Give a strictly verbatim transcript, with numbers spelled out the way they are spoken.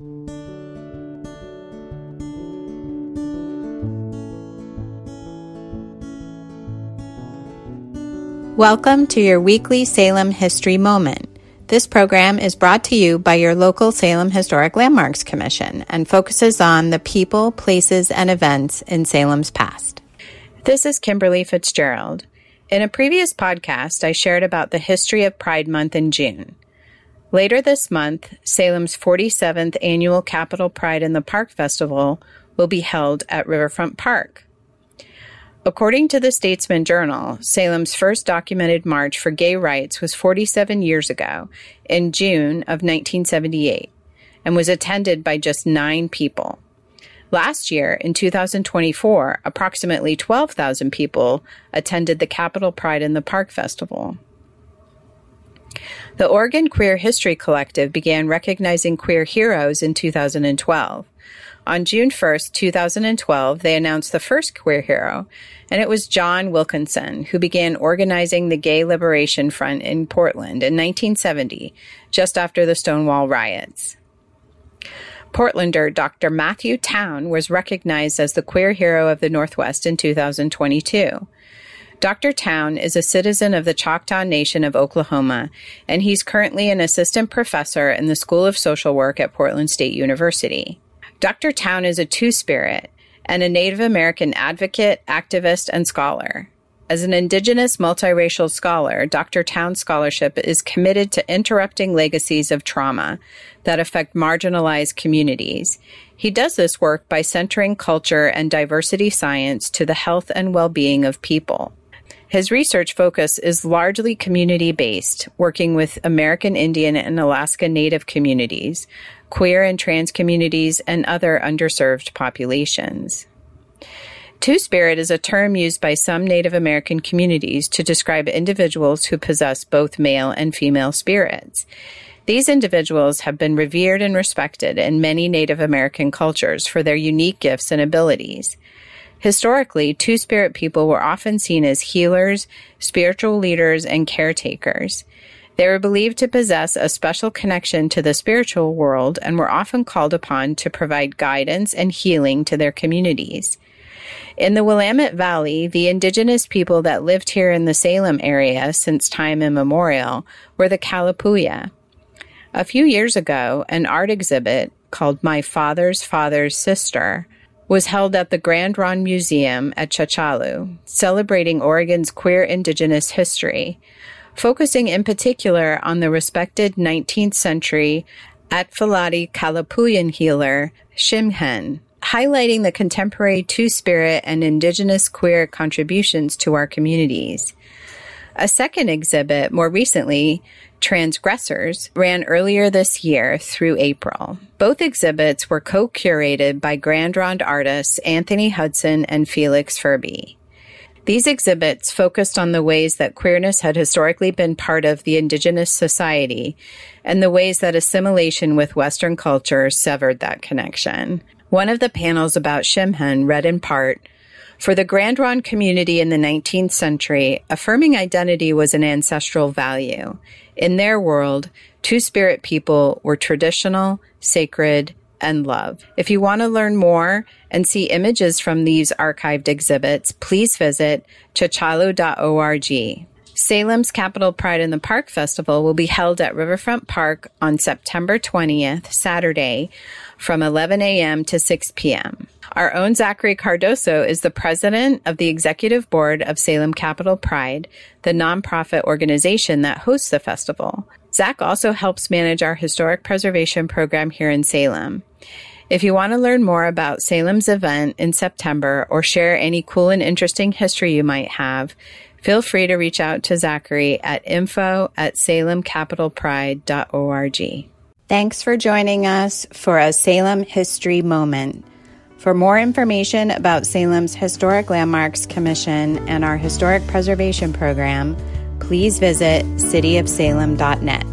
Welcome to your weekly Salem History Moment. This program is brought to you by your local Salem Historic Landmarks Commission and focuses on the people, places, and events in Salem's past. This is Kimberly Fitzgerald. In a previous podcast, I shared about the history of Pride Month in June. Later this month, Salem's forty-seventh Annual Capitol Pride in the Park Festival will be held at Riverfront Park. According to the Statesman Journal, Salem's first documented march for gay rights was forty-seven years ago, in June of nineteen seventy-eight, and was attended by just nine people. Last year, in two thousand twenty-four, approximately twelve thousand people attended the Capitol Pride in the Park Festival. The Oregon Queer History Collective began recognizing queer heroes in two thousand twelve. On June first, two thousand twelve, they announced the first queer hero, and it was John Wilkinson, who began organizing the Gay Liberation Front in Portland in nineteen seventy, just after the Stonewall riots. Portlander Doctor Matthew Town was recognized as the queer hero of the Northwest in two thousand twenty-two. Doctor Town is a citizen of the Choctaw Nation of Oklahoma, and he's currently an assistant professor in the School of Social Work at Portland State University. Doctor Town is a two-spirit and a Native American advocate, activist, and scholar. As an Indigenous multiracial scholar, Doctor Town's scholarship is committed to interrupting legacies of trauma that affect marginalized communities. He does this work by centering culture and diversity science to the health and well-being of people. His research focus is largely community-based, working with American Indian and Alaska Native communities, queer and trans communities, and other underserved populations. Two-spirit is a term used by some Native American communities to describe individuals who possess both male and female spirits. These individuals have been revered and respected in many Native American cultures for their unique gifts and abilities. Historically, two-spirit people were often seen as healers, spiritual leaders, and caretakers. They were believed to possess a special connection to the spiritual world and were often called upon to provide guidance and healing to their communities. In the Willamette Valley, the indigenous people that lived here in the Salem area since time immemorial were the Kalapuya. A few years ago, an art exhibit called My Father's Father's Sister was held at the Grand Ronde Museum at Chachalu, celebrating Oregon's queer indigenous history, focusing in particular on the respected nineteenth century Atfalati Kalapuyan healer, Shimhen, highlighting the contemporary two-spirit and indigenous queer contributions to our communities. A second exhibit, more recently, Transgressors, ran earlier this year through April. Both exhibits were co-curated by Grand Ronde artists Anthony Hudson and Felix Furby. These exhibits focused on the ways that queerness had historically been part of the indigenous society and the ways that assimilation with Western culture severed that connection. One of the panels about Shimhen read in part, "For the Grand Ronde community in the nineteenth century, affirming identity was an ancestral value. In their world, two-spirit people were traditional, sacred, and love." If you want to learn more and see images from these archived exhibits, please visit chachalu dot org. Salem's Capitol Pride in the Park Festival will be held at Riverfront Park on September twentieth, Saturday, from eleven a.m. to six p.m. Our own Zachary Cardoso is the president of the executive board of Salem Capitol Pride, the nonprofit organization that hosts the festival. Zach also helps manage our historic preservation program here in Salem. If you want to learn more about Salem's event in September or share any cool and interesting history you might have, feel free to reach out to Zachary at info at salem capital pride dot org. Thanks for joining us for a Salem History Moment. For more information about Salem's Historic Landmarks Commission and our Historic Preservation Program, please visit city of salem dot net.